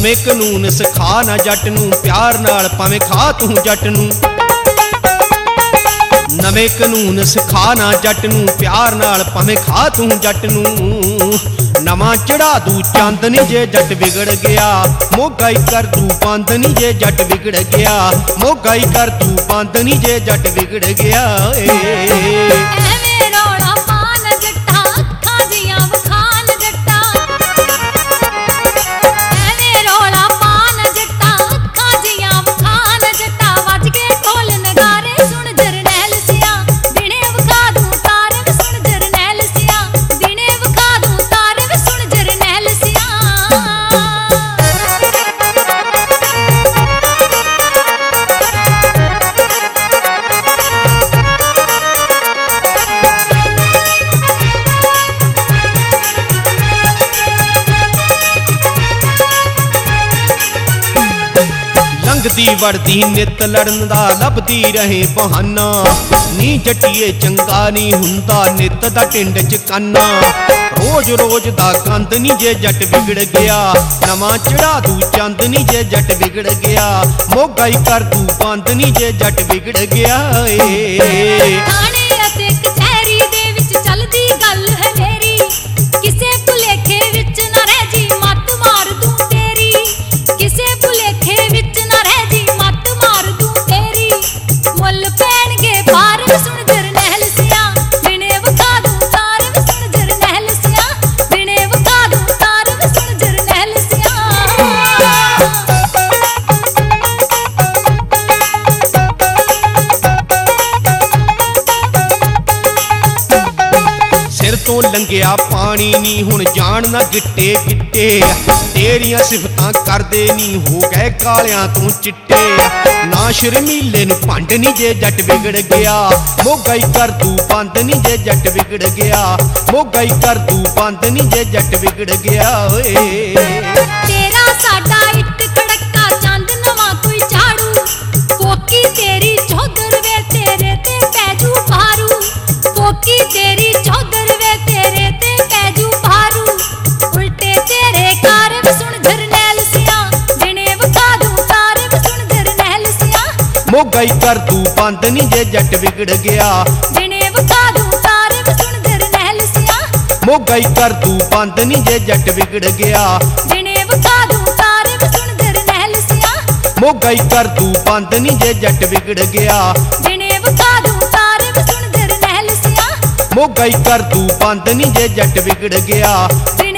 ਨਵੇਂ ਕਾਨੂੰਨ ਸਿਖਾ ਨਾ ਜੱਟ ਨੂੰ, ਪਿਆਰ ਨਾਲ ਭਾਵੇਂ ਖਾ ਤੂੰ ਜੱਟ ਨੂੰ। ਨਵੇਂ ਕਾਨੂੰਨ ਸਿਖਾ ਨਾ ਜੱਟ ਨੂੰ, ਪਿਆਰ ਨਾਲ ਭਾਵੇਂ ਖਾ ਤੂੰ ਜੱਟ ਨੂੰ। ਨਵਾਂ ਚੜਾ ਦੂ ਚੰਦ ਨੀ ਜੇ ਜੱਟ ਵਿਗੜ ਗਿਆ, ਮੋਗਾ ਹੀ ਕਰ ਦੂ ਬੰਦ ਨੀ ਜੇ ਜੱਟ ਵਿਗੜ ਗਿਆ, ਮੋਗਾ ਹੀ ਕਰ ਦੂ ਬੰਦ ਨੀ ਜੇ ਜੱਟ ਵਿਗੜ ਗਿਆ ਏ। ਐਵੇਂ ਰੌਲਾ ਪਾਨ ਜੱਟਾ, ਅੱਖਾਂ ਦੀਆਂ ਵਖਾਨ ਜੱਟਾ। ਐਵੇਂ ਰੌਲਾ ਪਾਨ ਜੱਟਾ, ਅੱਖਾਂ ਦੀਆਂ ਵਖਾਨ ਜੱਟਾ। ਵੱਜ ਕੇ ਢੋਲ ਨਗਾਰੇ ਸੁਣ ਜਰਨੈਲ ਸਿਆ, ਦਿਨੇ ਵਿਖਾ ਦੂੰ ਤਾਰੇ ਵੇ ਸੁਣ ਜਰਨੈਲ ਸਿਆ, ਦਿਨੇ ਵਿਖਾ ਦੂੰ ਤਾਰੇ ਵੇ ਸੁਣ ਜਰਨੈਲ ਸਿਆ। ਲੰਘਦੀ ਵੜਦੀ ਨਿਤ ਲੜਨ ਦਾ ਲੱਭਦੀ ਰਹੇ ਬਹਾਨਾ, ਨੀ ਜੱਟੀਏ ਚੰਗਾ ਨਹੀਂ ਹੁੰਦਾ ਨਿਤ ਦਾ ਟਿੰਡ ਚ ਕਾਨਾ। ਰੋਜ਼ ਰੋਜ਼ ਦਾ ਗੰਦ ਨੀ ਜੇ ਜੱਟ ਵਿਗੜ ਗਿਆ, ਨਵਾਂ ਚੜਾ ਦੂ ਚੰਦ ਨੀ ਜੇ ਜੱਟ ਵਿਗੜ ਗਿਆ, ਮੋਗਾ ਹੀ ਕਰ ਦੂ ਬੰਦ ਨੀ ਜੇ ਜੱਟ ਵਿਗੜ ਗਿਆ ਏ। ਥਾਣੇ ਅਤੇ ਕਚਹਿਰੀ ਦੇ ਵਿੱਚ ਚੱਲਦੀ ਗੱਲ ਹੈ ਮੇਰੀ, ਕਿਸੇ ਭੁਲੇਖੇ ਵਿੱਚ ਨਾ ਰਹਿ ਜੀ ਮੱਤ ਮਾਰ ਦੂੰ ਤੇਰੀ, ਕਿਸੇ ਭੁਲੇਖੇ ਵਿੱਚ ਨਾ ਰਹਿ ਜੀ ਮੱਤ ਮਾਰ ਦੂੰ ਤੇਰੀ। ਮੁੱਲ ਪੈਣਗੇ ਬਾਹਰ ਵੇ ਸੁਣ ਜਰਨੈਲ ਸਿਆ, ਦਿਨੇ ਵਿਖਾ ਦੂੰ ਤਾਰੇ ਵੇ ਸੁਣ ਜਰਨੈਲ ਸਿਆ, ਦਿਨੇ ਵਿਖਾ ਦੂੰ ਤਾਰੇ ਵੇ ਸੁਣ ਜਰਨੈਲ ਸਿਆ। ਸਿਰ ਤੋਂ ਲੰਘਿਆ ਪਾਣੀ ਨੀ ਹੁਣ ਜਾਣ ਨਾ ਗਿੱਟੇ ਗਿੱਟੇ, ਤੇਰੀਆਂ ਸਿਫਤਾਂ ਕਰਦੇ ਨੀ ਹੋ ਗਏ ਕਾਲਿਆਂ ਤੋਂ ਚਿੱਟੇ। ਨਾ ਸ਼ਰਮੀਲੇ ਨੂੰ ਭੰਡ ਨੀ ਜੇ ਜੱਟ ਵਿਗੜ ਗਿਆ, ਮੋਗਾ ਹੀ ਕਰ ਦੂ ਬੰਦ ਨੀ ਜੇ ਜੱਟ ਵਿਗੜ ਗਿਆ, ਮੋਗਾ ਹੀ ਕਰ ਦੂ ਬੰਦ ਨੀ ਜੇ ਜੱਟ ਵਿਗੜ ਗਿਆ ਓਏ। ਤੇਰਾ ਸਾਡਾ ਇੱਟ ਖੜੱਕਾ ਚੰਦ ਨਵਾਂ ਕੋਈ ਝਾੜੂ, ਕੋਕੀ ਤੇਰੀ ਚੌਧਰ ਵੇ ਤੇਰੇ ਤੇ ਪੈਜੂ ਭਾਰੂ, ਕੋਕੀ ਤੇਰੀ ਚੌਧਰ ਵੇ ਤੇਰੇ ਤੇ ਪੈਜੂ ਭਾਰੂ। ਉਲਟੇ ਤੇਰੇ ਕਾਰ ਵੇ ਸੁਣ ਜਰਨੈਲ ਸਿਆ, ਦਿਨੇ ਵਿਖਾ ਦੂੰ ਤਾਰੇ ਵੇ ਸੁਣ ਜਰਨੈਲ ਸਿਆ, ਮੋਗਾ ਹੀ ਕਰ ਦੂ ਬੰਦ ਨੀ ਜੇ ਜੱਟ ਵਿਗੜ ਗਿਆ, ਦਿਨੇ ਵਿਖਾ ਦੂੰ ਤਾਰੇ ਵੇ ਸੁਣ ਜਰਨੈਲ ਸਿਆ, ਮੋਗਾ ਹੀ ਕਰ ਦੂ ਬੰਦ ਨੀ ਜੇ ਜੱਟ ਵਿਗੜ ਗਿਆ, ਦਿਨੇ ਵਿਖਾ ਦੂੰ ਤਾਰੇ ਵੇ ਸੁਣ ਜਰਨੈਲ ਸਿਆ, ਮੋਗਾ ਹੀ ਕਰ ਦੂ ਬੰਦ ਨੀ ਜੇ ਜੱਟ ਵਿਗੜ ਗਿਆ, ਦਿਨੇ ਵਿਖਾ ਦੂੰ ਤਾਰੇ ਵੇ ਸੁਣ ਜਰਨੈਲ ਸਿਆ, ਮੋਗਾ ਹੀ ਕਰ ਦੂ ਬੰਦ ਨੀ ਜੇ ਜੱਟ ਵਿਗੜ ਗਿਆ।